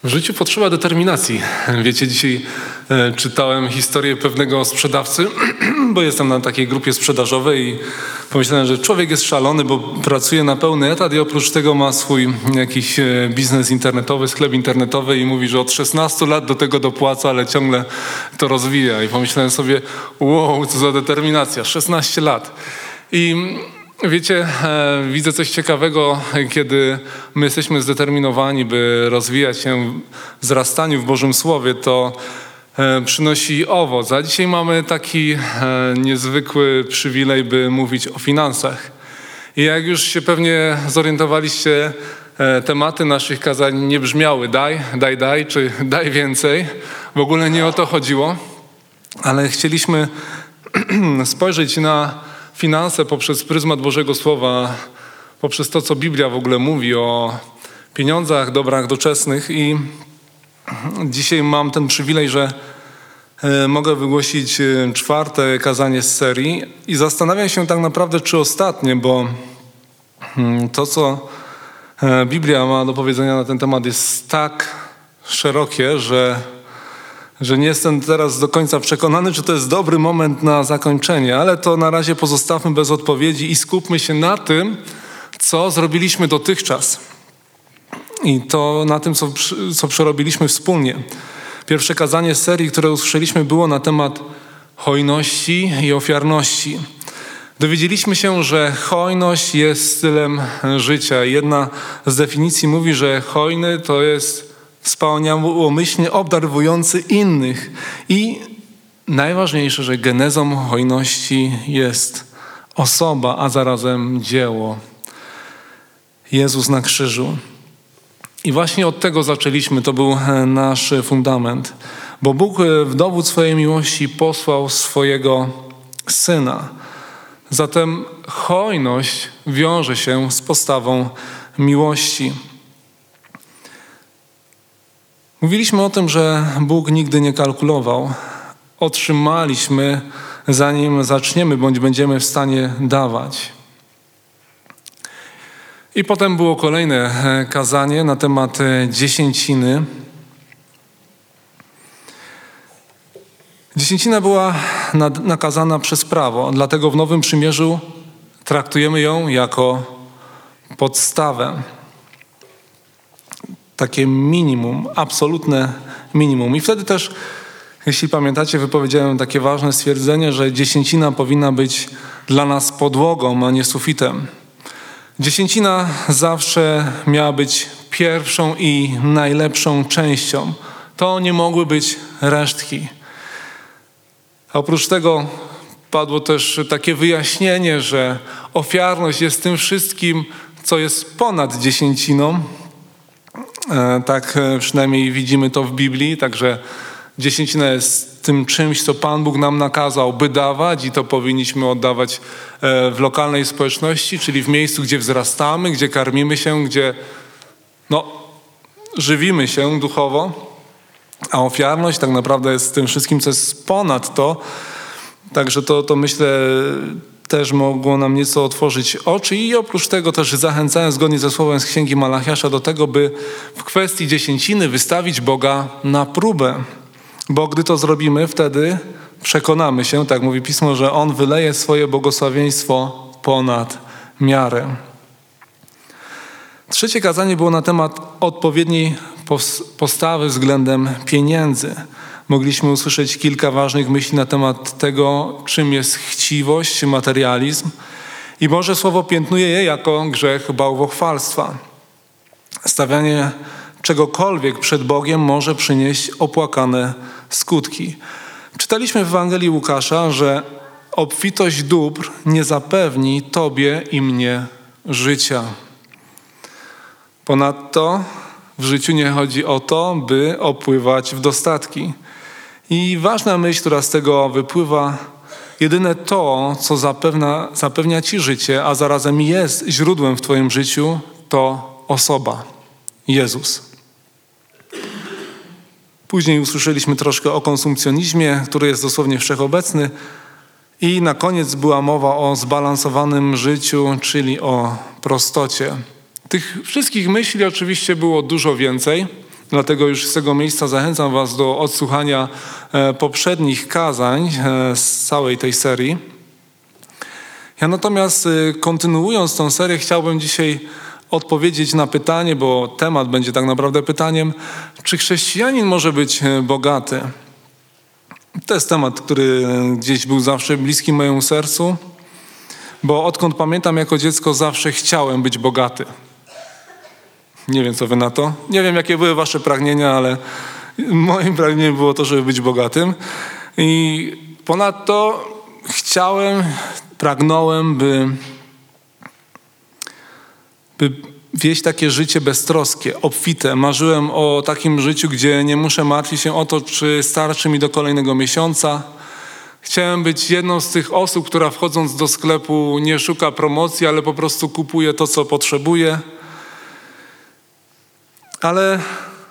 W życiu potrzeba determinacji. Wiecie, dzisiaj czytałem historię pewnego sprzedawcy, bo jestem na takiej grupie sprzedażowej i pomyślałem, że człowiek jest szalony, bo pracuje na pełny etat i oprócz tego ma swój jakiś biznes internetowy, sklep internetowy i mówi, że od 16 lat do tego dopłaca, ale ciągle to rozwija. I pomyślałem sobie, wow, co za determinacja, 16 lat. I wiecie, widzę coś ciekawego, kiedy my jesteśmy zdeterminowani, by rozwijać się w wzrastaniu w Bożym Słowie, to przynosi owoc. A dzisiaj mamy taki niezwykły przywilej, by mówić o finansach. I jak już się pewnie zorientowaliście, tematy naszych kazań nie brzmiały daj, czy daj więcej. W ogóle nie o to chodziło, ale chcieliśmy spojrzeć na finanse poprzez pryzmat Bożego Słowa, poprzez to, co Biblia w ogóle mówi o pieniądzach, dobrach doczesnych. I dzisiaj mam ten przywilej, że mogę wygłosić 4. kazanie z serii i zastanawiam się tak naprawdę, czy ostatnie, bo to, co Biblia ma do powiedzenia na ten temat, jest tak szerokie, że nie jestem teraz do końca przekonany, czy to jest dobry moment na zakończenie, ale to na razie pozostawmy bez odpowiedzi i skupmy się na tym, co zrobiliśmy dotychczas i to na tym, co przerobiliśmy wspólnie. Pierwsze kazanie z serii, które usłyszeliśmy, było na temat hojności i ofiarności. Dowiedzieliśmy się, że hojność jest stylem życia. Jedna z definicji mówi, że hojny to jest wspaniałomyślnie obdarowujący innych. I najważniejsze, że genezą hojności jest osoba, a zarazem dzieło. Jezus na krzyżu. I właśnie od tego zaczęliśmy, to był nasz fundament. Bo Bóg w dowód swojej miłości posłał swojego Syna. Zatem hojność wiąże się z postawą miłości. Mówiliśmy o tym, że Bóg nigdy nie kalkulował. Otrzymaliśmy, zanim zaczniemy, bądź będziemy w stanie dawać. I potem było kolejne kazanie na temat dziesięciny. Dziesięcina była nakazana przez prawo, dlatego w Nowym Przymierzu traktujemy ją jako podstawę. Takie minimum, absolutne minimum. I wtedy też, jeśli pamiętacie, wypowiedziałem takie ważne stwierdzenie, że dziesięcina powinna być dla nas podłogą, a nie sufitem. Dziesięcina zawsze miała być pierwszą i najlepszą częścią. To nie mogły być resztki. A oprócz tego padło też takie wyjaśnienie, że ofiarność jest tym wszystkim, co jest ponad dziesięciną. Tak przynajmniej widzimy to w Biblii, także dziesięcina jest tym czymś, co Pan Bóg nam nakazał, by dawać i to powinniśmy oddawać w lokalnej społeczności, czyli w miejscu, gdzie wzrastamy, gdzie karmimy się, gdzie żywimy się duchowo, a ofiarność tak naprawdę jest tym wszystkim, co jest ponad to. Także to myślę też mogło nam nieco otworzyć oczy i oprócz tego też zachęcałem zgodnie ze słowem z Księgi Malachiasza do tego, by w kwestii dziesięciny wystawić Boga na próbę. Bo gdy to zrobimy, wtedy przekonamy się, tak mówi Pismo, że On wyleje swoje błogosławieństwo ponad miarę. 3. kazanie było na temat odpowiedniej postawy względem pieniędzy. Mogliśmy usłyszeć kilka ważnych myśli na temat tego, czym jest chciwość, materializm. I Boże Słowo piętnuje je jako grzech bałwochwalstwa. Stawianie czegokolwiek przed Bogiem może przynieść opłakane skutki. Czytaliśmy w Ewangelii Łukasza, że obfitość dóbr nie zapewni Tobie i mnie życia. Ponadto w życiu nie chodzi o to, by opływać w dostatki. I ważna myśl, która z tego wypływa, jedyne to, co zapewnia Ci życie, a zarazem jest źródłem w Twoim życiu, to osoba, Jezus. Później usłyszeliśmy troszkę o konsumpcjonizmie, który jest dosłownie wszechobecny. I na koniec była mowa o zbalansowanym życiu, czyli o prostocie. Tych wszystkich myśli oczywiście było dużo więcej, Dlatego już z tego miejsca zachęcam was do odsłuchania poprzednich kazań z całej tej serii. Ja natomiast kontynuując tą serię chciałbym dzisiaj odpowiedzieć na pytanie, bo temat będzie tak naprawdę pytaniem, czy chrześcijanin może być bogaty? To jest temat, który gdzieś był zawsze bliski mojemu sercu, bo odkąd pamiętam jako dziecko zawsze chciałem być bogaty. Nie wiem, co wy na to. Nie wiem, jakie były wasze pragnienia, ale moim pragnieniem było to, żeby być bogatym. I ponadto pragnąłem, by wieść takie życie beztroskie, obfite. Marzyłem o takim życiu, gdzie nie muszę martwić się o to, czy starczy mi do kolejnego miesiąca. Chciałem być jedną z tych osób, która wchodząc do sklepu nie szuka promocji, ale po prostu kupuje to, co potrzebuje. Ale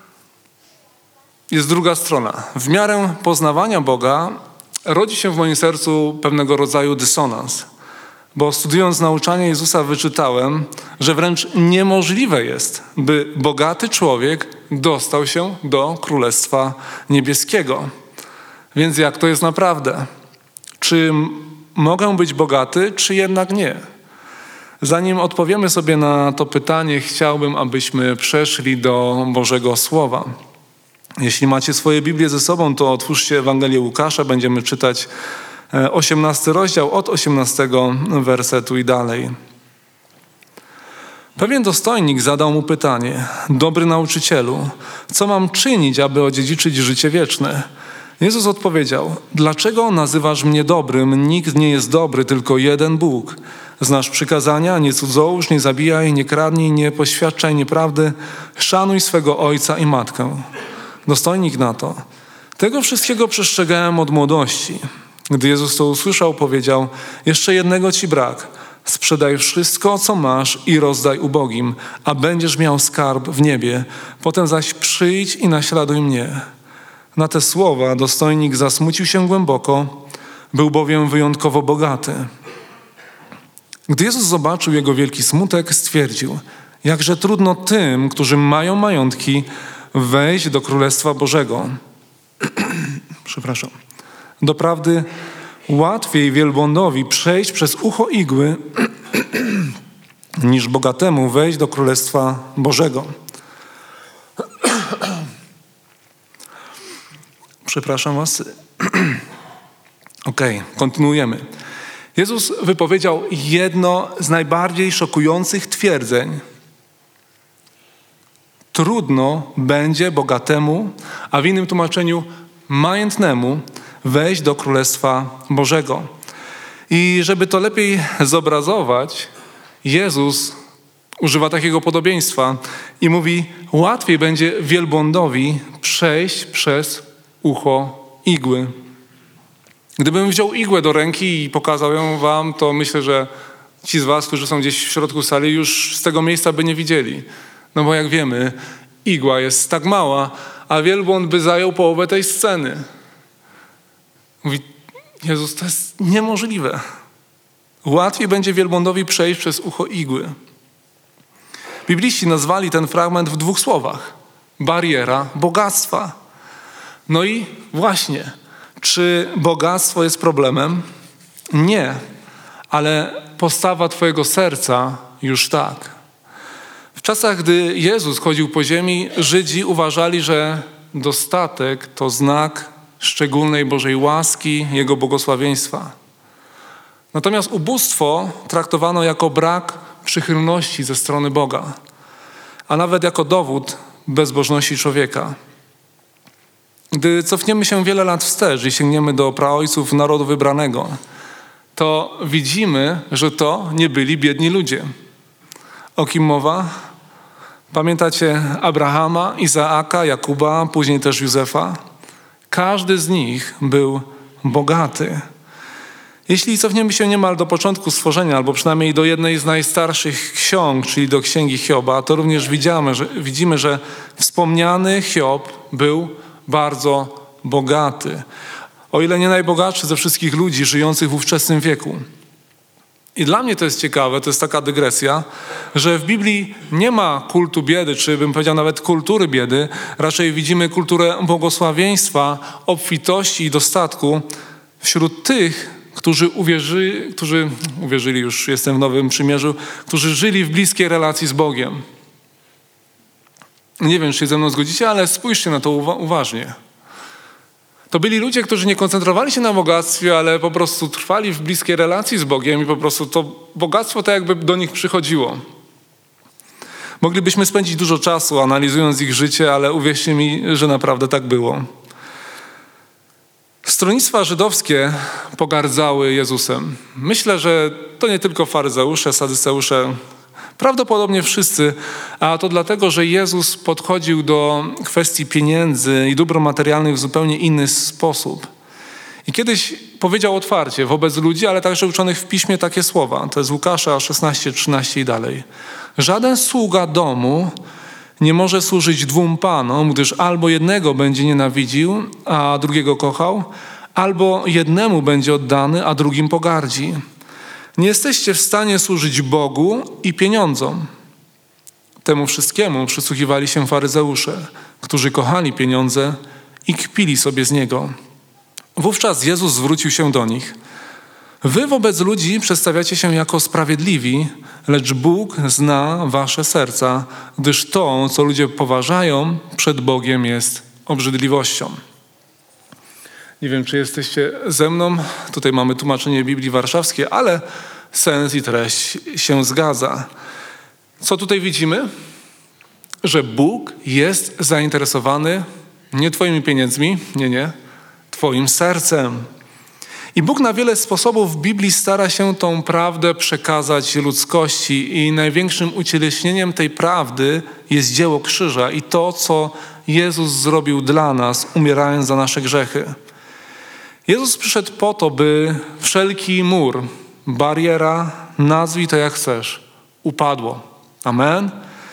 jest druga strona. W miarę poznawania Boga rodzi się w moim sercu pewnego rodzaju dysonans. Bo studiując nauczanie Jezusa wyczytałem, że wręcz niemożliwe jest, by bogaty człowiek dostał się do Królestwa Niebieskiego. Więc jak to jest naprawdę? Czy mogę być bogaty, czy jednak nie? Zanim odpowiemy sobie na to pytanie, chciałbym, abyśmy przeszli do Bożego Słowa. Jeśli macie swoje Biblię ze sobą, to otwórzcie Ewangelię Łukasza. Będziemy czytać 18 rozdział od 18 wersetu i dalej. Pewien dostojnik zadał mu pytanie: Dobry nauczycielu, co mam czynić, aby odziedziczyć życie wieczne? Jezus odpowiedział: Dlaczego nazywasz mnie dobrym? Nikt nie jest dobry, tylko jeden Bóg. Znasz przykazania: nie cudzołóż, nie zabijaj, nie kradnij, nie poświadczaj nieprawdy, szanuj swego ojca i matkę. Dostojnik na to: Tego wszystkiego przestrzegałem od młodości. Gdy Jezus to usłyszał, powiedział: Jeszcze jednego ci brak. Sprzedaj wszystko, co masz i rozdaj ubogim, a będziesz miał skarb w niebie. Potem zaś przyjdź i naśladuj mnie. Na te słowa dostojnik zasmucił się głęboko, był bowiem wyjątkowo bogaty. Gdy Jezus zobaczył jego wielki smutek, stwierdził: Jakże trudno tym, którzy mają majątki, wejść do Królestwa Bożego. Przepraszam. Doprawdy łatwiej wielbłądowi przejść przez ucho igły, niż bogatemu wejść do Królestwa Bożego. Przepraszam was. Okej, kontynuujemy. Jezus wypowiedział jedno z najbardziej szokujących twierdzeń. Trudno będzie bogatemu, a w innym tłumaczeniu majętnemu, wejść do Królestwa Bożego. I żeby to lepiej zobrazować, Jezus używa takiego podobieństwa i mówi: łatwiej będzie wielbłądowi przejść przez ucho igły. Gdybym wziął igłę do ręki i pokazał ją wam, to myślę, że ci z was, którzy są gdzieś w środku sali, już z tego miejsca by nie widzieli. No bo jak wiemy, igła jest tak mała, a wielbłąd by zajął połowę tej sceny. Mówi Jezus: to jest niemożliwe. Łatwiej będzie wielbłądowi przejść przez ucho igły. Bibliści nazwali ten fragment w 2 słowach: bariera bogactwa. No i właśnie, czy bogactwo jest problemem? Nie, ale postawa twojego serca już tak. W czasach, gdy Jezus chodził po ziemi, Żydzi uważali, że dostatek to znak szczególnej Bożej łaski, Jego błogosławieństwa. Natomiast ubóstwo traktowano jako brak przychylności ze strony Boga, a nawet jako dowód bezbożności człowieka. Gdy cofniemy się wiele lat wstecz i sięgniemy do praojców narodu wybranego, to widzimy, że to nie byli biedni ludzie. O kim mowa? Pamiętacie Abrahama, Izaaka, Jakuba, później też Józefa? Każdy z nich był bogaty. Jeśli cofniemy się niemal do początku stworzenia, albo przynajmniej do jednej z najstarszych ksiąg, czyli do Księgi Hioba, to również widzimy, że wspomniany Hiob był bardzo bogaty. O ile nie najbogatszy ze wszystkich ludzi żyjących w ówczesnym wieku. I dla mnie to jest ciekawe, to jest taka dygresja, że w Biblii nie ma kultu biedy, czy bym powiedział nawet kultury biedy. Raczej widzimy kulturę błogosławieństwa, obfitości i dostatku wśród tych, którzy uwierzyli, już jestem w Nowym Przymierzu, którzy żyli w bliskiej relacji z Bogiem. Nie wiem, czy się ze mną zgodzicie, ale spójrzcie na to uważnie. To byli ludzie, którzy nie koncentrowali się na bogactwie, ale po prostu trwali w bliskiej relacji z Bogiem i po prostu to bogactwo tak jakby do nich przychodziło. Moglibyśmy spędzić dużo czasu analizując ich życie, ale uwierzcie mi, że naprawdę tak było. Stronnictwa żydowskie pogardzały Jezusem. Myślę, że to nie tylko faryzeusze, sadyceusze, prawdopodobnie wszyscy, a to dlatego, że Jezus podchodził do kwestii pieniędzy i dóbr materialnych w zupełnie inny sposób. I kiedyś powiedział otwarcie wobec ludzi, ale także uczonych w piśmie takie słowa. To jest Łukasza 16:13 i dalej. Żaden sługa domu nie może służyć dwóm panom, gdyż albo jednego będzie nienawidził, a drugiego kochał, albo jednemu będzie oddany, a drugim pogardzi. Nie jesteście w stanie służyć Bogu i pieniądzom. Temu wszystkiemu przysłuchiwali się faryzeusze, którzy kochali pieniądze i kpili sobie z niego. Wówczas Jezus zwrócił się do nich. Wy wobec ludzi przedstawiacie się jako sprawiedliwi, lecz Bóg zna wasze serca, gdyż to, co ludzie poważają przed Bogiem, jest obrzydliwością. Nie wiem, czy jesteście ze mną. Tutaj mamy tłumaczenie Biblii Warszawskiej, ale sens i treść się zgadza. Co tutaj widzimy? Że Bóg jest zainteresowany nie twoimi pieniędzmi, nie, twoim sercem. I Bóg na wiele sposobów w Biblii stara się tą prawdę przekazać ludzkości i największym ucieleśnieniem tej prawdy jest dzieło krzyża i to, co Jezus zrobił dla nas, umierając za nasze grzechy. Jezus przyszedł po to, by wszelki mur, bariera, nazwij to jak chcesz, upadło. Amen?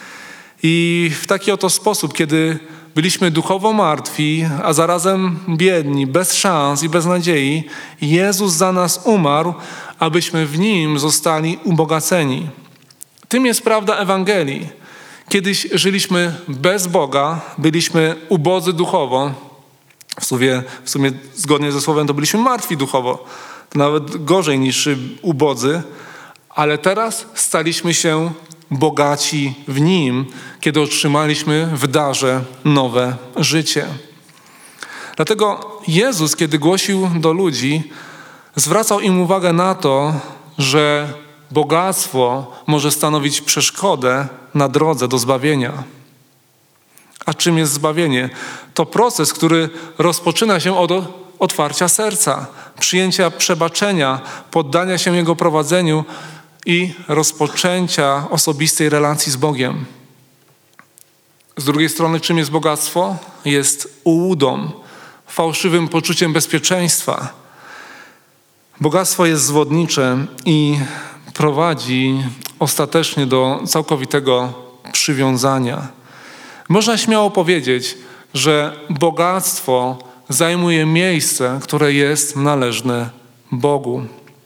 I w taki oto sposób, kiedy byliśmy duchowo martwi, a zarazem biedni, bez szans i bez nadziei, Jezus za nas umarł, abyśmy w Nim zostali ubogaceni. Tym jest prawda Ewangelii. Kiedyś żyliśmy bez Boga, byliśmy ubodzy duchowo. W sumie zgodnie ze słowem to byliśmy martwi duchowo. To nawet gorzej niż ubodzy. Ale teraz staliśmy się bogaci w Nim, kiedy otrzymaliśmy w darze nowe życie. Dlatego Jezus, kiedy głosił do ludzi, zwracał im uwagę na to, że bogactwo może stanowić przeszkodę na drodze do zbawienia. A czym jest zbawienie? To proces, który rozpoczyna się od otwarcia serca, przyjęcia przebaczenia, poddania się Jego prowadzeniu i rozpoczęcia osobistej relacji z Bogiem. Z drugiej strony, czym jest bogactwo? Jest ułudą, fałszywym poczuciem bezpieczeństwa. Bogactwo jest zwodnicze i prowadzi ostatecznie do całkowitego przywiązania. Można śmiało powiedzieć, że bogactwo zajmuje miejsce, które jest należne Bogu.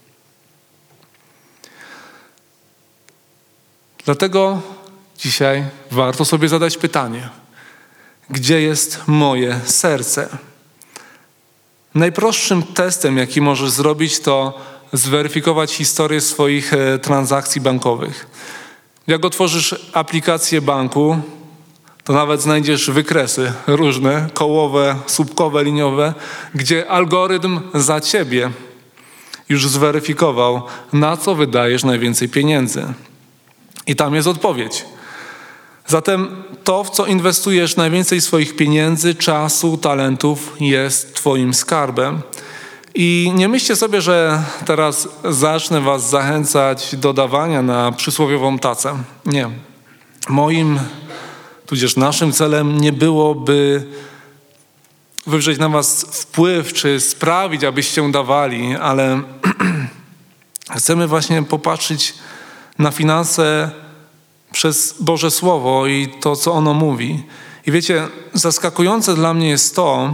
Dlatego dzisiaj warto sobie zadać pytanie, gdzie jest moje serce? Najprostszym testem, jaki możesz zrobić, to zweryfikować historię swoich transakcji bankowych. Jak otworzysz aplikację banku, to nawet znajdziesz wykresy różne, kołowe, słupkowe, liniowe, gdzie algorytm za ciebie już zweryfikował, na co wydajesz najwięcej pieniędzy. I tam jest odpowiedź. Zatem to, w co inwestujesz najwięcej swoich pieniędzy, czasu, talentów, jest twoim skarbem. I nie myślcie sobie, że teraz zacznę was zachęcać do dawania na przysłowiową tacę. Nie. Moim, tudzież naszym celem nie byłoby wywrzeć na was wpływ, czy sprawić, abyście dawali, ale chcemy właśnie popatrzeć na finanse przez Boże Słowo i to, co ono mówi. I wiecie, zaskakujące dla mnie jest to,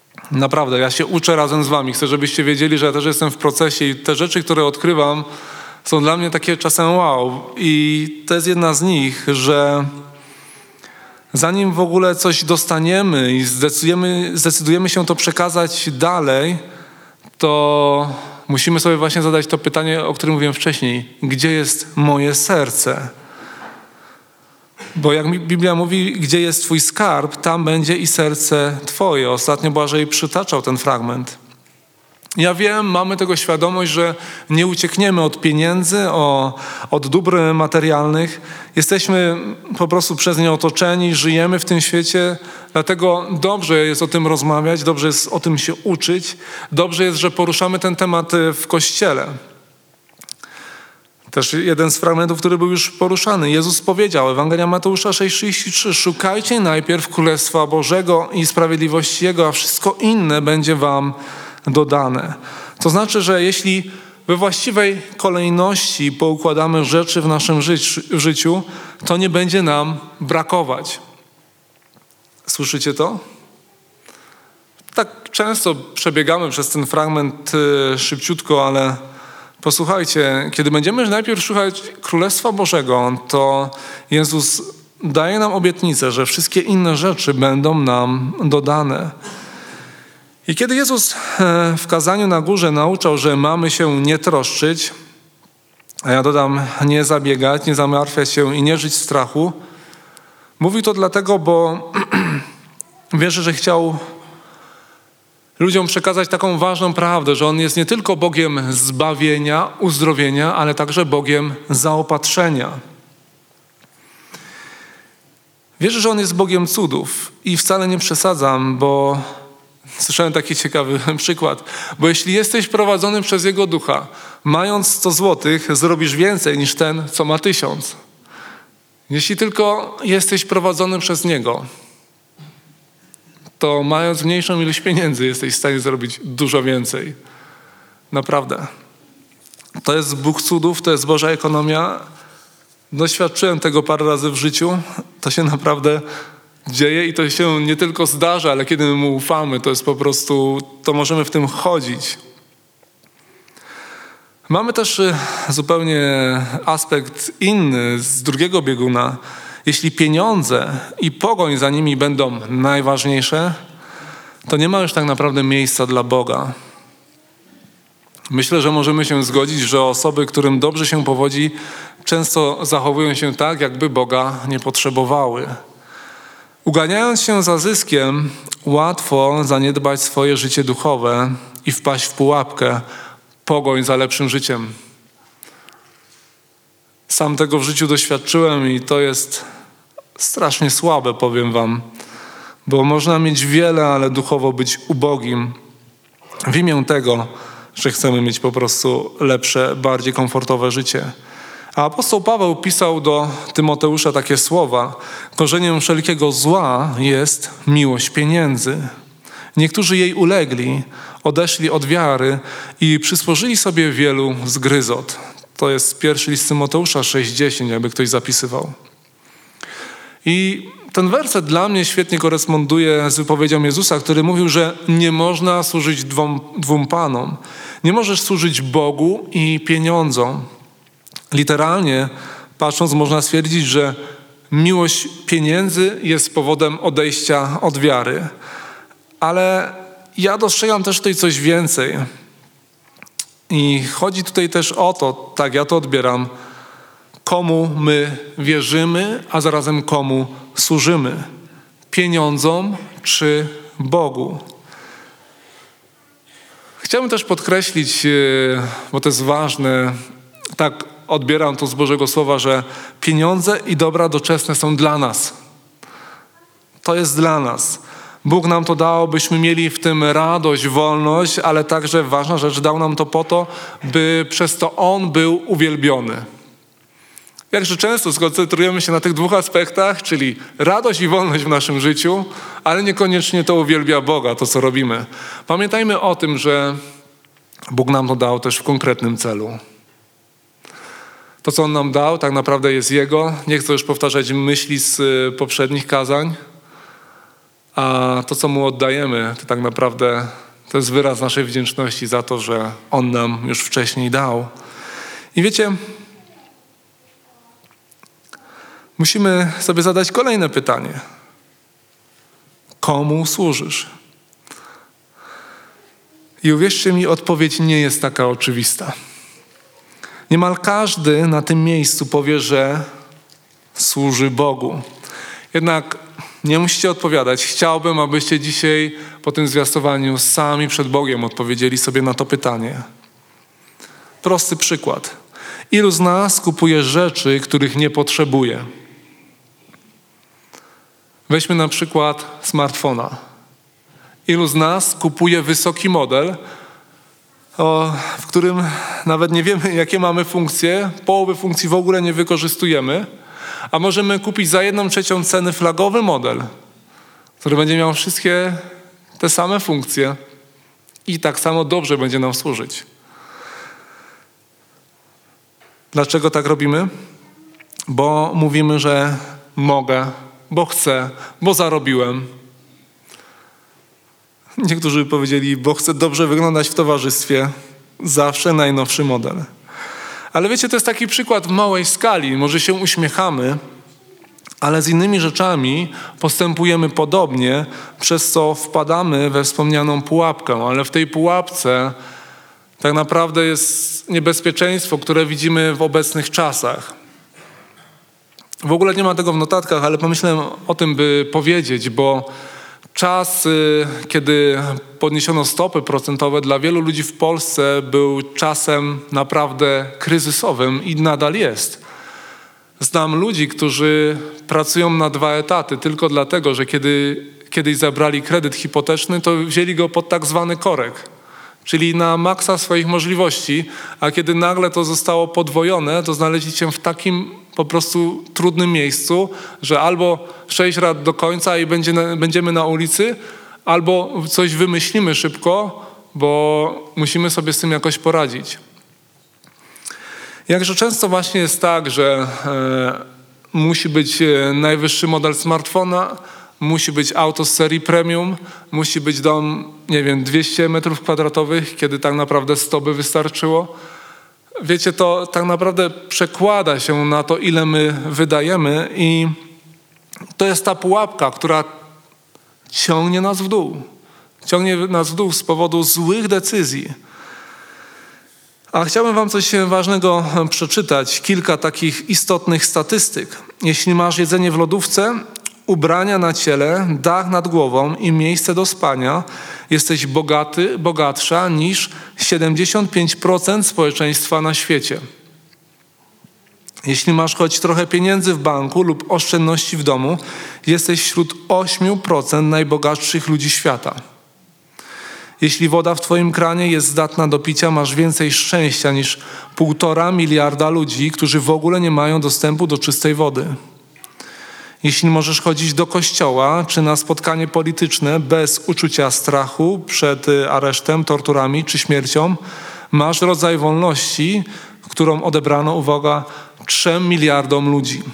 naprawdę, ja się uczę razem z wami. Chcę, żebyście wiedzieli, że ja też jestem w procesie i te rzeczy, które odkrywam, są dla mnie takie czasem wow. I to jest jedna z nich, że zanim w ogóle coś dostaniemy i zdecydujemy się to przekazać dalej, to musimy sobie właśnie zadać to pytanie, o którym mówiłem wcześniej. Gdzie jest moje serce? Bo jak Biblia mówi, gdzie jest twój skarb, tam będzie i serce twoje. Ostatnio Błażej przytaczał ten fragment. Ja wiem, mamy tego świadomość, że nie uciekniemy od pieniędzy, od dóbr materialnych. Jesteśmy po prostu przez nie otoczeni, żyjemy w tym świecie, dlatego dobrze jest o tym rozmawiać, dobrze jest o tym się uczyć, dobrze jest, że poruszamy ten temat w Kościele. Też jeden z fragmentów, który był już poruszany. Jezus powiedział, Ewangelia Mateusza 6,33: szukajcie najpierw Królestwa Bożego i sprawiedliwości Jego, a wszystko inne będzie wam dodane. To znaczy, że jeśli we właściwej kolejności poukładamy rzeczy w naszym życiu, to nie będzie nam brakować. Słyszycie to? Tak często przebiegamy przez ten fragment szybciutko, ale posłuchajcie, kiedy będziemy najpierw szukać Królestwa Bożego, to Jezus daje nam obietnicę, że wszystkie inne rzeczy będą nam dodane. I kiedy Jezus w kazaniu na górze nauczał, że mamy się nie troszczyć, a ja dodam nie zabiegać, nie zamartwiać się i nie żyć w strachu, mówił to dlatego, bo wierzę, że chciał ludziom przekazać taką ważną prawdę, że On jest nie tylko Bogiem zbawienia, uzdrowienia, ale także Bogiem zaopatrzenia. Wierzę, że On jest Bogiem cudów i wcale nie przesadzam, bo słyszałem taki ciekawy przykład. Bo jeśli jesteś prowadzony przez Jego Ducha, mając 100 złotych, zrobisz więcej niż ten, co ma 1000. Jeśli tylko jesteś prowadzony przez Niego, to mając mniejszą ilość pieniędzy jesteś w stanie zrobić dużo więcej. Naprawdę. To jest Bóg cudów, to jest Boża ekonomia. Doświadczyłem tego parę razy w życiu. To się naprawdę dzieje i to się nie tylko zdarza, ale kiedy my Mu ufamy, to jest po prostu, to możemy w tym chodzić. Mamy też zupełnie aspekt inny z drugiego bieguna. Jeśli pieniądze i pogoń za nimi będą najważniejsze, to nie ma już tak naprawdę miejsca dla Boga. Myślę, że możemy się zgodzić, że osoby, którym dobrze się powodzi, często zachowują się tak, jakby Boga nie potrzebowały. Uganiając się za zyskiem, łatwo zaniedbać swoje życie duchowe i wpaść w pułapkę, pogoń za lepszym życiem. Sam tego w życiu doświadczyłem i to jest strasznie słabe, powiem wam, bo można mieć wiele, ale duchowo być ubogim w imię tego, że chcemy mieć po prostu lepsze, bardziej komfortowe życie. A apostoł Paweł pisał do Tymoteusza takie słowa: korzeniem wszelkiego zła jest miłość pieniędzy. Niektórzy jej ulegli, odeszli od wiary i przysporzyli sobie wielu zgryzot. To jest pierwszy list Tymoteusza 6,10, jakby ktoś zapisywał. I ten werset dla mnie świetnie koresponduje z wypowiedzią Jezusa, który mówił, że nie można służyć dwóm panom. Nie możesz służyć Bogu i pieniądzom. Literalnie patrząc, można stwierdzić, że miłość pieniędzy jest powodem odejścia od wiary. Ale ja dostrzegam też tutaj coś więcej. I chodzi tutaj też o to, tak ja to odbieram, komu my wierzymy, a zarazem komu służymy. Pieniądzom czy Bogu. Chciałbym też podkreślić, bo to jest ważne, tak odbieram to z Bożego Słowa, że pieniądze i dobra doczesne są dla nas. To jest dla nas. Bóg nam to dał, byśmy mieli w tym radość, wolność, ale także ważna rzecz, dał nam to po to, by przez to On był uwielbiony. Jakże często skoncentrujemy się na tych dwóch aspektach, czyli radość i wolność w naszym życiu, ale niekoniecznie to uwielbia Boga, to co robimy. Pamiętajmy o tym, że Bóg nam to dał też w konkretnym celu. To, co On nam dał, tak naprawdę jest Jego. Nie chcę już powtarzać myśli z poprzednich kazań, a to, co Mu oddajemy, to tak naprawdę to jest wyraz naszej wdzięczności za to, że On nam już wcześniej dał. I wiecie, musimy sobie zadać kolejne pytanie. Komu służysz? I uwierzcie mi, odpowiedź nie jest taka oczywista. Niemal każdy na tym miejscu powie, że służy Bogu. Jednak nie musicie odpowiadać. Chciałbym, abyście dzisiaj po tym zwiastowaniu sami przed Bogiem odpowiedzieli sobie na to pytanie. Prosty przykład. Ilu z nas kupuje rzeczy, których nie potrzebuje? Weźmy na przykład smartfona. Ilu z nas kupuje wysoki model, w którym nawet nie wiemy, jakie mamy funkcje, połowy funkcji w ogóle nie wykorzystujemy, a możemy kupić za 1/3 ceny flagowy model, który będzie miał wszystkie te same funkcje i tak samo dobrze będzie nam służyć. Dlaczego tak robimy? Bo mówimy, że mogę, bo chcę, bo zarobiłem. Niektórzy powiedzieli, bo chcę dobrze wyglądać w towarzystwie. Zawsze najnowszy model. Ale wiecie, to jest taki przykład w małej skali. Może się uśmiechamy, ale z innymi rzeczami postępujemy podobnie, przez co wpadamy we wspomnianą pułapkę. Ale w tej pułapce tak naprawdę jest niebezpieczeństwo, które widzimy w obecnych czasach. W ogóle nie ma tego w notatkach, ale pomyślałem o tym, by powiedzieć, bo czas, kiedy podniesiono stopy procentowe, dla wielu ludzi w Polsce był czasem naprawdę kryzysowym i nadal jest. Znam ludzi, którzy pracują na 2 etaty tylko dlatego, że kiedy kiedyś zabrali kredyt hipoteczny, to wzięli go pod tak zwany korek, czyli na maksa swoich możliwości, a kiedy nagle to zostało podwojone, to znaleźli się w takim po prostu trudnym miejscu, że albo 6 rat do końca i będziemy na ulicy, albo coś wymyślimy szybko, bo musimy sobie z tym jakoś poradzić. Jakże często właśnie jest tak, że musi być najwyższy model smartfona, musi być auto z serii premium, musi być dom, 200 metrów kwadratowych, kiedy tak naprawdę 100 by wystarczyło. Wiecie, to tak naprawdę przekłada się na to, ile my wydajemy i to jest ta pułapka, która ciągnie nas w dół. Ciągnie nas w dół z powodu złych decyzji. A chciałbym wam coś ważnego przeczytać. Kilka takich istotnych statystyk. Jeśli masz jedzenie w lodówce, ubrania na ciele, dach nad głową i miejsce do spania, jesteś bogaty, bogatsza niż 75% społeczeństwa na świecie. Jeśli masz choć trochę pieniędzy w banku lub oszczędności w domu, jesteś wśród 8% najbogatszych ludzi świata. Jeśli woda w twoim kranie jest zdatna do picia, masz więcej szczęścia niż 1,5 miliarda ludzi, którzy w ogóle nie mają dostępu do czystej wody. Jeśli możesz chodzić do kościoła czy na spotkanie polityczne bez uczucia strachu przed aresztem, torturami czy śmiercią, masz rodzaj wolności, którą odebrano, uwaga, 3 miliardom ludzi.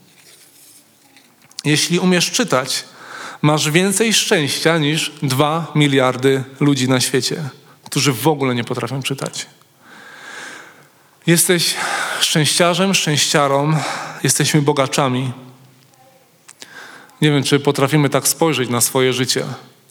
Jeśli umiesz czytać, masz więcej szczęścia niż 2 miliardy ludzi na świecie, którzy w ogóle nie potrafią czytać. Jesteś szczęściarzem, szczęściarą, jesteśmy bogaczami. Nie wiem, czy potrafimy tak spojrzeć na swoje życie.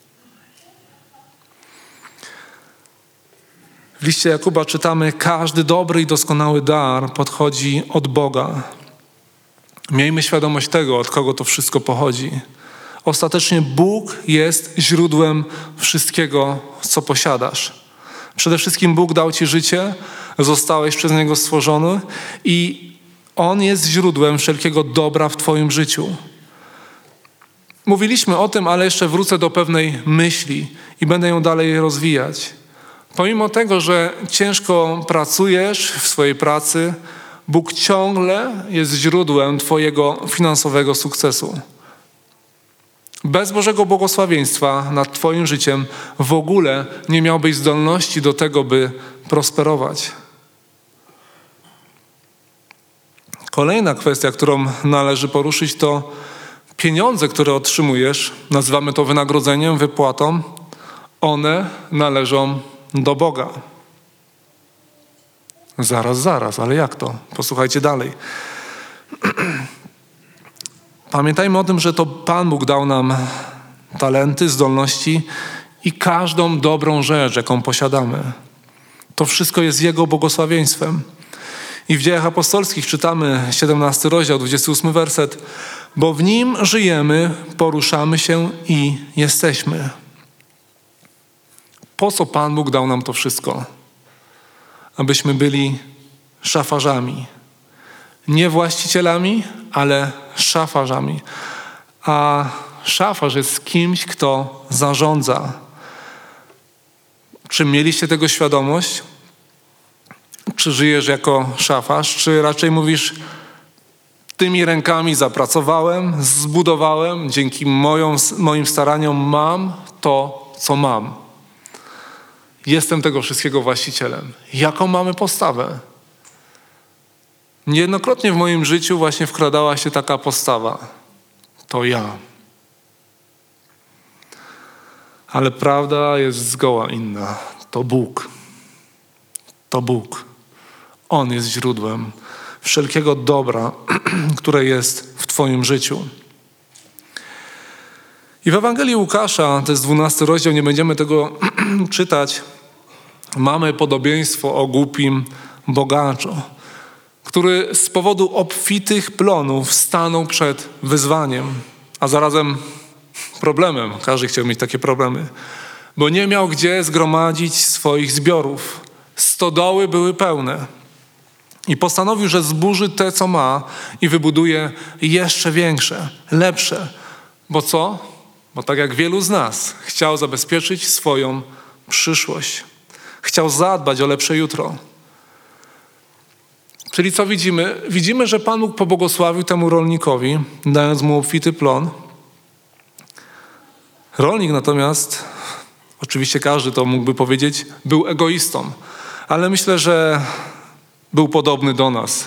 W liście Jakuba czytamy, każdy dobry i doskonały dar podchodzi od Boga. Miejmy świadomość tego, od kogo to wszystko pochodzi. Ostatecznie Bóg jest źródłem wszystkiego, co posiadasz. Przede wszystkim Bóg dał ci życie, zostałeś przez Niego stworzony i On jest źródłem wszelkiego dobra w twoim życiu. Mówiliśmy o tym, ale jeszcze wrócę do pewnej myśli i będę ją dalej rozwijać. Pomimo tego, że ciężko pracujesz w swojej pracy, Bóg ciągle jest źródłem twojego finansowego sukcesu. Bez Bożego błogosławieństwa nad twoim życiem w ogóle nie miałbyś zdolności do tego, by prosperować. Kolejna kwestia, którą należy poruszyć, to pieniądze, które otrzymujesz, nazywamy to wynagrodzeniem, wypłatą, one należą do Boga. Zaraz, ale jak to? Posłuchajcie dalej. Pamiętajmy o tym, że to Pan Bóg dał nam talenty, zdolności i każdą dobrą rzecz, jaką posiadamy. To wszystko jest Jego błogosławieństwem. I w Dziejach Apostolskich czytamy 17 rozdział, 28 werset. Bo w Nim żyjemy, poruszamy się i jesteśmy. Po co Pan Bóg dał nam to wszystko? Abyśmy byli szafarzami. Nie właścicielami, ale szafarzami. A szafarz jest kimś, kto zarządza. Czy mieliście tego świadomość? Czy żyjesz jako szafarz? Czy raczej mówisz, tymi rękami zapracowałem, zbudowałem, dzięki moim staraniom mam to, co mam. Jestem tego wszystkiego właścicielem. Jaką mamy postawę? Niejednokrotnie w moim życiu właśnie wkradała się taka postawa. To ja. Ale prawda jest zgoła inna. To Bóg. To Bóg. On jest źródłem wszelkiego dobra, które jest w Twoim życiu. I w Ewangelii Łukasza, to jest 12 rozdział, nie będziemy tego czytać, mamy podobieństwo o głupim bogaczu, który z powodu obfitych plonów stanął przed wyzwaniem, a zarazem problemem. Każdy chciał mieć takie problemy, bo nie miał gdzie zgromadzić swoich zbiorów. Stodoły były pełne. I postanowił, że zburzy te, co ma i wybuduje jeszcze większe, lepsze. Bo co? Bo tak jak wielu z nas chciał zabezpieczyć swoją przyszłość. Chciał zadbać o lepsze jutro. Czyli co widzimy? Widzimy, że Pan Bóg pobłogosławił temu rolnikowi, dając mu obfity plon. Rolnik natomiast, oczywiście każdy to mógłby powiedzieć, był egoistą. Ale myślę, że był podobny do nas.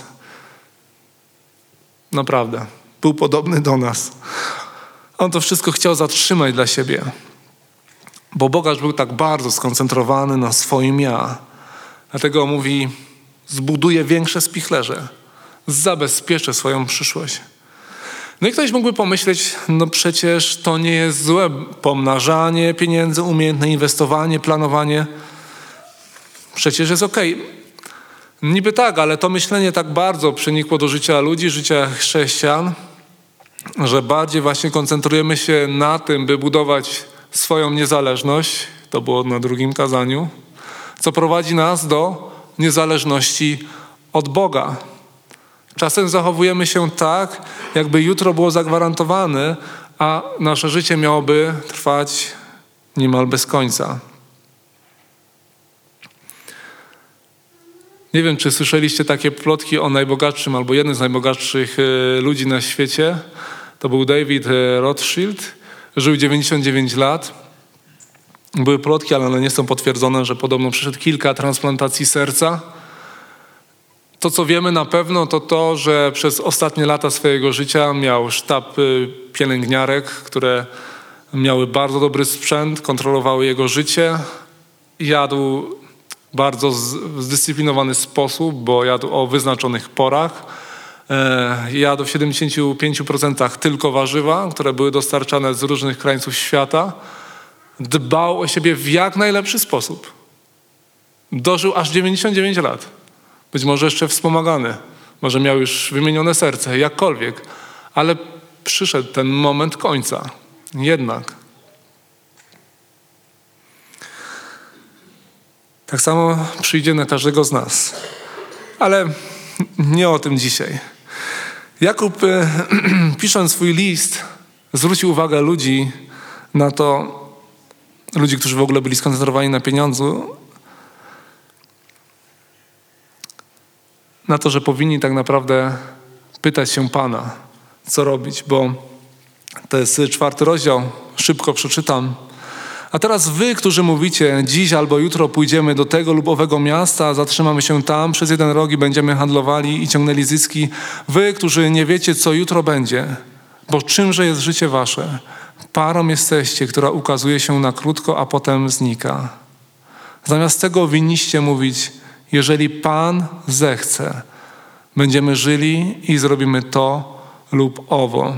Naprawdę. Był podobny do nas. On to wszystko chciał zatrzymać dla siebie. Bo bogacz był tak bardzo skoncentrowany na swoim ja. Dlatego mówi, zbuduję większe spichlerze. Zabezpieczę swoją przyszłość. No i ktoś mógłby pomyśleć, no przecież to nie jest złe pomnażanie pieniędzy, umiejętne inwestowanie, planowanie. Przecież jest okej. Niby tak, ale to myślenie tak bardzo przenikło do życia ludzi, życia chrześcijan, że bardziej właśnie koncentrujemy się na tym, by budować swoją niezależność, to było na drugim kazaniu, co prowadzi nas do niezależności od Boga. Czasem zachowujemy się tak, jakby jutro było zagwarantowane, a nasze życie miałoby trwać niemal bez końca. Nie wiem, czy słyszeliście takie plotki o najbogatszym albo jednym z najbogatszych ludzi na świecie. To był David Rothschild. Żył 99 lat. Były plotki, ale one nie są potwierdzone, że podobno przeszedł kilka transplantacji serca. To, co wiemy na pewno, to to, że przez ostatnie lata swojego życia miał sztab pielęgniarek, które miały bardzo dobry sprzęt, kontrolowały jego życie. Jadł bardzo zdyscyplinowany sposób, bo jadł o wyznaczonych porach. Jadł w 75% tylko warzywa, które były dostarczane z różnych krańców świata. Dbał o siebie w jak najlepszy sposób. Dożył aż 99 lat. Być może jeszcze wspomagany. Może miał już wymienione serce, jakkolwiek. Ale przyszedł ten moment końca. Jednak. Tak samo przyjdzie na każdego z nas. Ale nie o tym dzisiaj. Jakub, pisząc swój list, zwrócił uwagę ludzi na to, ludzi, którzy w ogóle byli skoncentrowani na pieniądzu, na to, że powinni tak naprawdę pytać się Pana, co robić, bo to jest 4 rozdział, szybko przeczytam. A teraz wy, którzy mówicie, dziś albo jutro pójdziemy do tego lub owego miasta, zatrzymamy się tam, przez 1 rok i będziemy handlowali i ciągnęli zyski. Wy, którzy nie wiecie, co jutro będzie, bo czymże jest życie wasze? Parą jesteście, która ukazuje się na krótko, a potem znika. Zamiast tego winniście mówić, jeżeli Pan zechce, będziemy żyli i zrobimy to lub owo.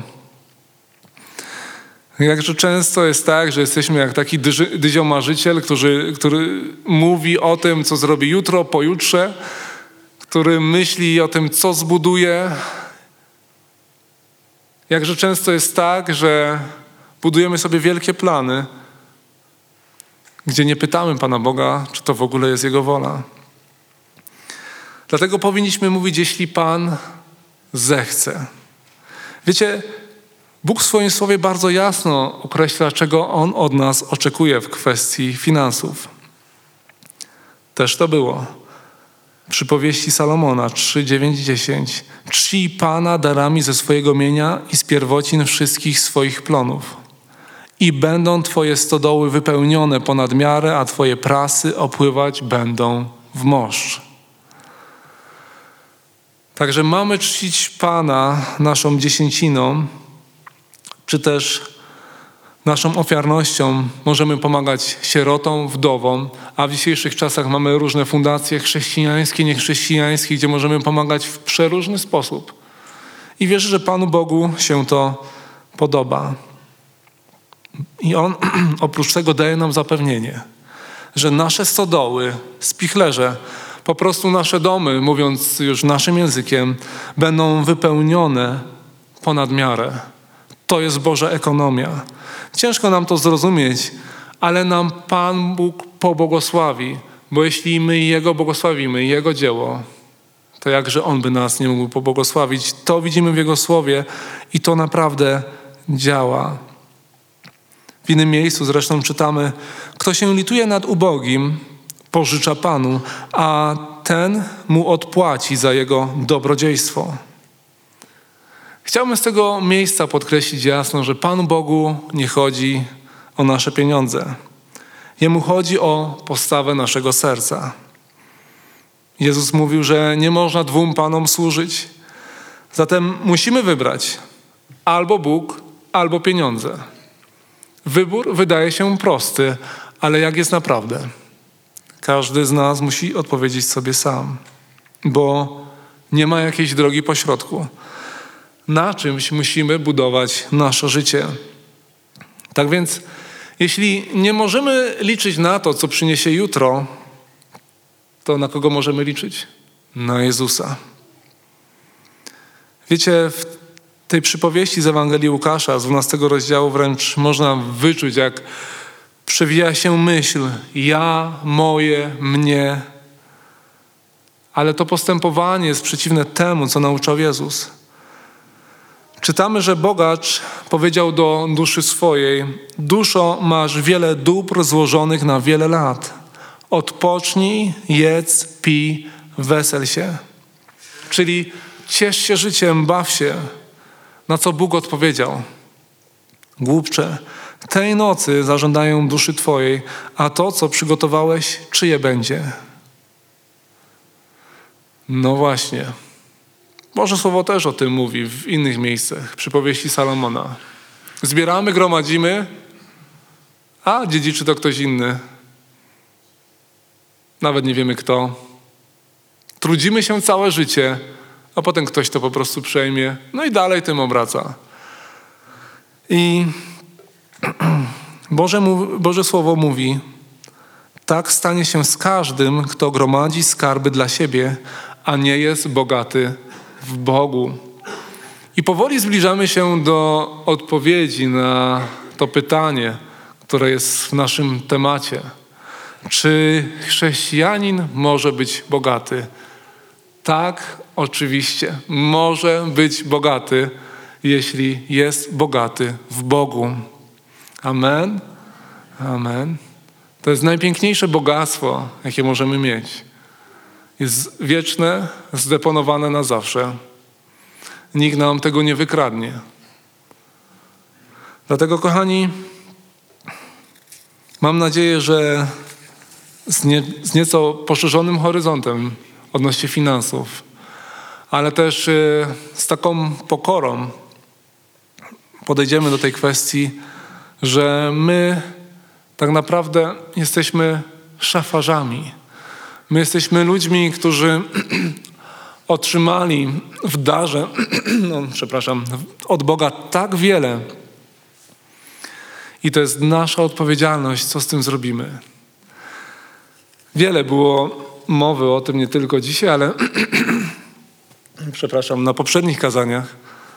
Jakże często jest tak, że jesteśmy jak taki dyziomarzyciel, który mówi o tym, co zrobi jutro, pojutrze, który myśli o tym, co zbuduje. Jakże często jest tak, że budujemy sobie wielkie plany, gdzie nie pytamy Pana Boga, czy to w ogóle jest Jego wola. Dlatego powinniśmy mówić, jeśli Pan zechce. Wiecie, Bóg w swoim słowie bardzo jasno określa, czego On od nas oczekuje w kwestii finansów. Też to było. Przypowieści Salomona 3, 9, 10. Czcij Pana darami ze swojego mienia i z pierwocin wszystkich swoich plonów. I będą Twoje stodoły wypełnione ponad miarę, a Twoje prasy opływać będą w moszcz. Także mamy czcić Pana naszą dziesięciną, czy też naszą ofiarnością. Możemy pomagać sierotom, wdowom, a w dzisiejszych czasach mamy różne fundacje chrześcijańskie, niechrześcijańskie, gdzie możemy pomagać w przeróżny sposób. I wierzę, że Panu Bogu się to podoba. I On oprócz tego daje nam zapewnienie, że nasze stodoły, spichlerze, po prostu nasze domy, mówiąc już naszym językiem, będą wypełnione ponad miarę. To jest Boża ekonomia. Ciężko nam to zrozumieć, ale nam Pan Bóg pobłogosławi, bo jeśli my Jego błogosławimy, Jego dzieło, to jakże On by nas nie mógł pobłogosławić. To widzimy w Jego słowie i to naprawdę działa. W innym miejscu zresztą czytamy, kto się lituje nad ubogim, pożycza Panu, a ten mu odpłaci za jego dobrodziejstwo. Chciałbym z tego miejsca podkreślić jasno, że Panu Bogu nie chodzi o nasze pieniądze. Jemu chodzi o postawę naszego serca. Jezus mówił, że nie można dwóm Panom służyć. Zatem musimy wybrać albo Bóg, albo pieniądze. Wybór wydaje się prosty, ale jak jest naprawdę? Każdy z nas musi odpowiedzieć sobie sam, bo nie ma jakiejś drogi pośrodku. Na czymś musimy budować nasze życie. Tak więc, jeśli nie możemy liczyć na to, co przyniesie jutro, to na kogo możemy liczyć? Na Jezusa. Wiecie, w tej przypowieści z Ewangelii Łukasza, z 12 rozdziału wręcz można wyczuć, jak przewija się myśl ja, moje, mnie. Ale to postępowanie jest przeciwne temu, co nauczał Jezus. Czytamy, że bogacz powiedział do duszy swojej: duszo, masz wiele dóbr złożonych na wiele lat. Odpocznij, jedz, pij, wesel się. Czyli ciesz się życiem, baw się. Na co Bóg odpowiedział: głupcze, tej nocy zażądają duszy twojej, a to, co przygotowałeś, czyje będzie? No właśnie. Boże Słowo też o tym mówi w innych miejscach. Przypowieści Salomona. Zbieramy, gromadzimy, a dziedziczy to ktoś inny. Nawet nie wiemy kto. Trudzimy się całe życie, a potem ktoś to po prostu przejmie. No i dalej tym obraca. I Boże Słowo mówi: tak stanie się z każdym, kto gromadzi skarby dla siebie, a nie jest bogaty w Bogu. I powoli zbliżamy się do odpowiedzi na to pytanie, które jest w naszym temacie. Czy chrześcijanin może być bogaty? Tak, oczywiście. Może być bogaty, jeśli jest bogaty w Bogu. Amen? Amen. To jest najpiękniejsze bogactwo, jakie możemy mieć. Jest wieczne, zdeponowane na zawsze. Nikt nam tego nie wykradnie. Dlatego, kochani, mam nadzieję, że z nieco poszerzonym horyzontem odnośnie finansów, ale też z taką pokorą podejdziemy do tej kwestii, że my tak naprawdę jesteśmy szafarzami. My jesteśmy ludźmi, którzy otrzymali w darze, od Boga tak wiele. I to jest nasza odpowiedzialność, co z tym zrobimy. Wiele było mowy o tym, nie tylko dzisiaj, ale na poprzednich kazaniach,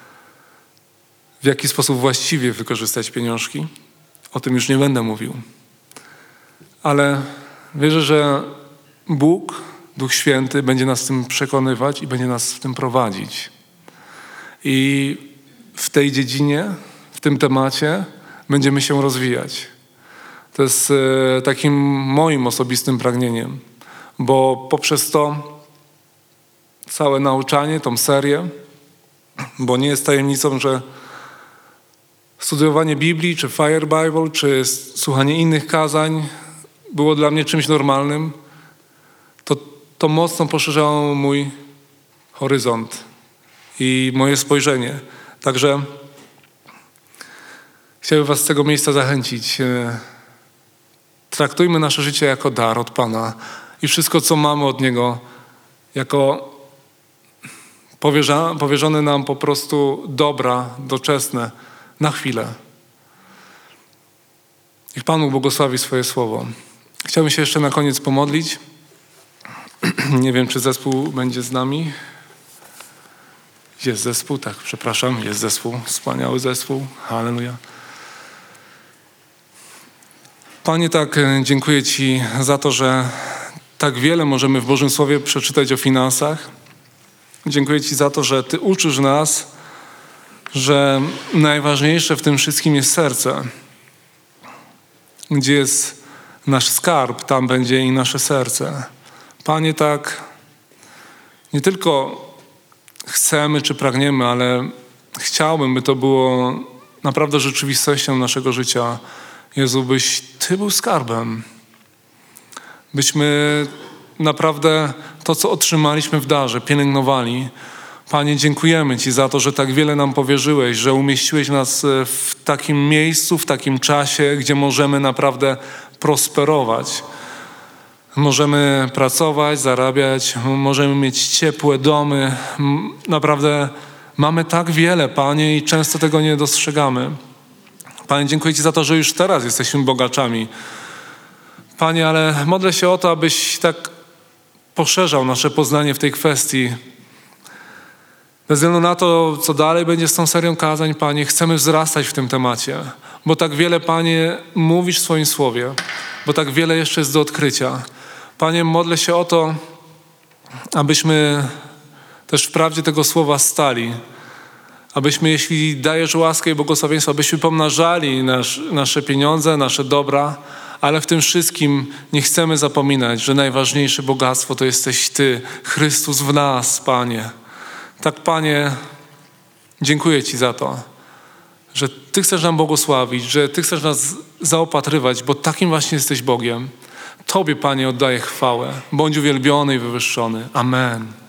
w jaki sposób właściwie wykorzystać pieniążki. O tym już nie będę mówił. Ale wierzę, że Bóg, Duch Święty będzie nas w tym przekonywać i będzie nas w tym prowadzić. I w tej dziedzinie, w tym temacie będziemy się rozwijać. To jest takim moim osobistym pragnieniem, bo poprzez to całe nauczanie, tą serię, bo nie jest tajemnicą, że studiowanie Biblii, czy Fire Bible, czy słuchanie innych kazań było dla mnie czymś normalnym, to mocno poszerzało mój horyzont i moje spojrzenie. Także chciałbym was z tego miejsca zachęcić. Traktujmy nasze życie jako dar od Pana i wszystko, co mamy od Niego, jako powierzone nam po prostu dobra, doczesne, na chwilę. Niech Pan błogosławi swoje słowo. Chciałbym się jeszcze na koniec pomodlić. Nie wiem, czy zespół będzie z nami. Jest zespół, tak, przepraszam, jest zespół, wspaniały zespół. Halleluja. Panie, tak, dziękuję Ci za to, że tak wiele możemy w Bożym Słowie przeczytać o finansach. Dziękuję Ci za to, że Ty uczysz nas, że najważniejsze w tym wszystkim jest serce. Gdzie jest nasz skarb, tam będzie i nasze serce. Panie, tak nie tylko chcemy czy pragniemy, ale chciałbym, by to było naprawdę rzeczywistością naszego życia. Jezu, byś Ty był skarbem. Byśmy naprawdę to, co otrzymaliśmy w darze, pielęgnowali. Panie, dziękujemy Ci za to, że tak wiele nam powierzyłeś, że umieściłeś nas w takim miejscu, w takim czasie, gdzie możemy naprawdę prosperować. Możemy pracować, zarabiać, możemy mieć ciepłe domy. Naprawdę mamy tak wiele, Panie, i często tego nie dostrzegamy. Panie, dziękuję Ci za to, że już teraz jesteśmy bogaczami. Panie, ale modlę się o to, abyś tak poszerzał nasze poznanie w tej kwestii. Bez względu na to, co dalej będzie z tą serią kazań, Panie, chcemy wzrastać w tym temacie, bo tak wiele, Panie, mówisz w swoim słowie, bo tak wiele jeszcze jest do odkrycia. Panie, modlę się o to, abyśmy też w prawdzie tego słowa stali, abyśmy, jeśli dajesz łaskę i błogosławieństwo, abyśmy pomnażali nasze pieniądze, nasze dobra, ale w tym wszystkim nie chcemy zapominać, że najważniejsze bogactwo to jesteś Ty, Chrystus w nas, Panie. Tak, Panie, dziękuję Ci za to, że Ty chcesz nam błogosławić, że Ty chcesz nas zaopatrywać, bo takim właśnie jesteś Bogiem. Tobie, Panie, oddaję chwałę. Bądź uwielbiony i wywyższony. Amen.